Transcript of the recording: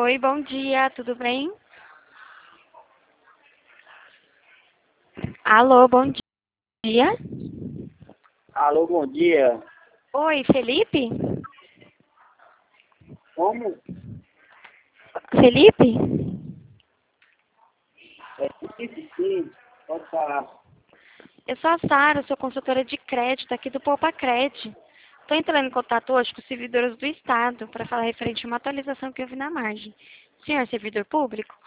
Oi, bom dia, tudo bem? Alô, bom dia. Alô, bom dia. Oi, Felipe? Como? Felipe? É sim, pode falar. Eu sou a Sara, sou consultora de crédito aqui do Poupacred. Estou entrando em contato hoje com os servidores do Estado para falar referente a uma atualização que eu vi na margem. Senhor servidor público,